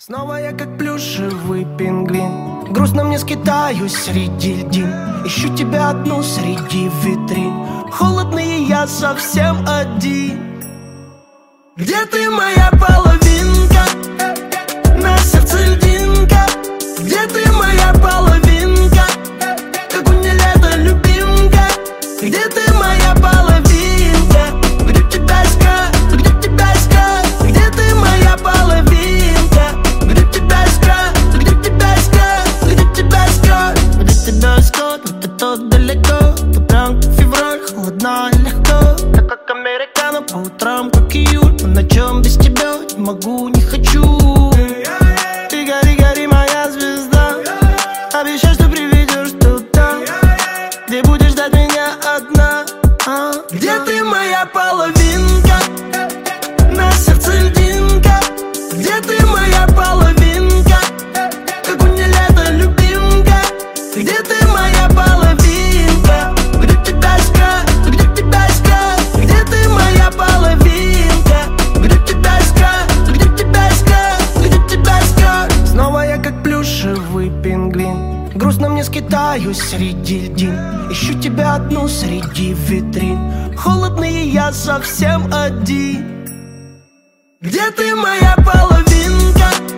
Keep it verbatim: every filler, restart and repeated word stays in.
Снова я как плюшевый пингвин, грустно мне скитаюсь среди льдин. Ищу тебя одну среди витрин, холодный я совсем один. Где ты, моя половинка? На сердце льдинка. Где ты, моя половинка? Как у меня лето, любимка. Где ты, моя половинка? Где тебя искать? Где тебя искать? Где ты, моя половинка? Где тебя искать? Где тебя искать? Где тебя искать? Где тебя искать? Вот это далеко. Тут прям февраль, холодно и легко. Так как американо по утрам, как июль. Но на чем без тебя не могу, не хочу. Ты гори, гори, моя звезда. Обещай, что приведешь туда, где будешь ждать меня одна. а? Где ты, моя половинка? На сердце льдинка. Где ты, моя половинка? Как у меня лето, любимка. Где ты, моя половинка? Где тебя искать? Где тебя искать? Где ты, моя половинка? Где тебя искать? Где тебя искать? Где тебя искать? Снова я как плюшевый пингвин, грустно мне скитаюсь среди льдин. Ищу тебя одну среди витрин, холодный я совсем один. Где ты, моя половинка?